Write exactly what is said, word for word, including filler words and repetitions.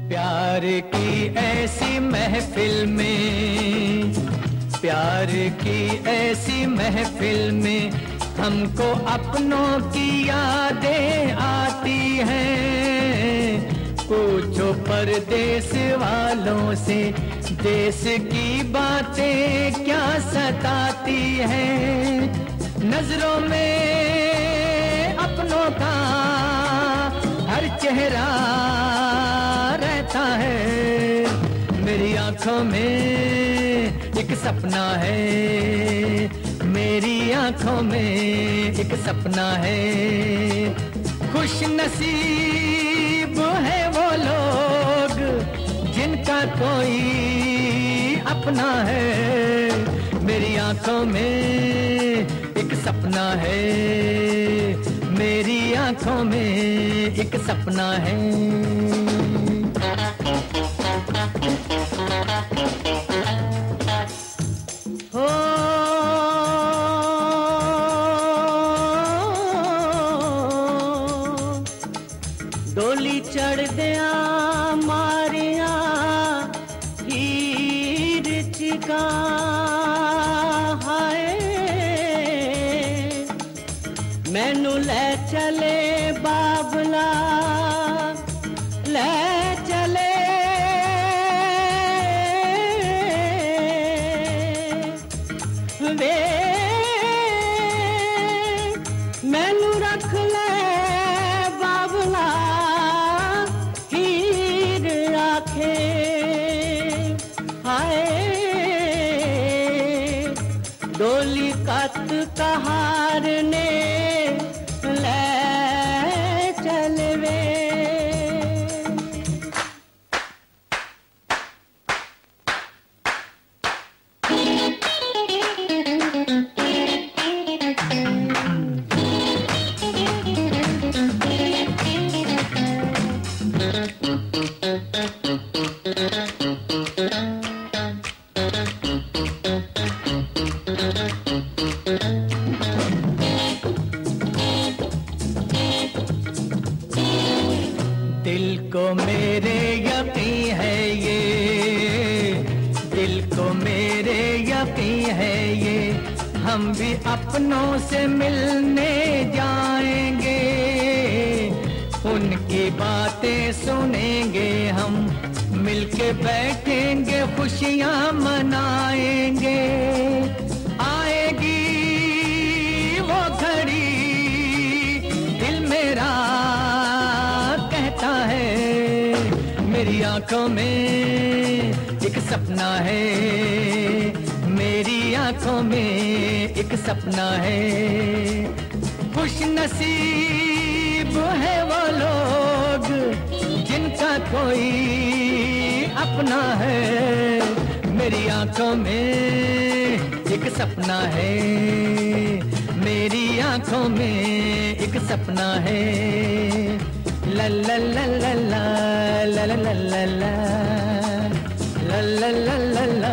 प्यार की ऐसी महफिल में, प्यार की ऐसी महफिल में हमको अपनों की यादें आती हैं। पूछो परदेस वालों से, देश की बातें क्या सताती हैं। नजरों में अपनों का हर चेहरा रहता है। मेरी आंखों में एक सपना है, मेरी आंखों में एक सपना है। खुश नसीब है वो लोग जिनका कोई अपना है। मेरी आंखों में एक सपना है, मेरी आंखों में एक सपना है। हो डोली चढ़ दिया मारिया हीर चिका हाय, मैनू ले चले बाबला ले चले। वे मैनू रख ले बाबला हीर आखे हाय। डोली कत कहार ने ले चलवे। दिल को मेरे यकीन है ये, दिल को मेरे यकीन है ये, हम भी अपनों से मिलने जाएंगे। उनकी बातें सुनेंगे हम, मिलके बैठेंगे खुशियां मनाएंगे। आएगी वो घड़ी दिल मेरा कहता है। मेरी आंखों में एक सपना है, मेरी आंखों में एक सपना है। खुश नसीब है वो लोग जिनका कोई अपना है। मेरी आंखों में एक सपना है, मेरी आंखों में एक सपना है। ला ला ला ला ला ला ला ला ला ला ला ला ला ला।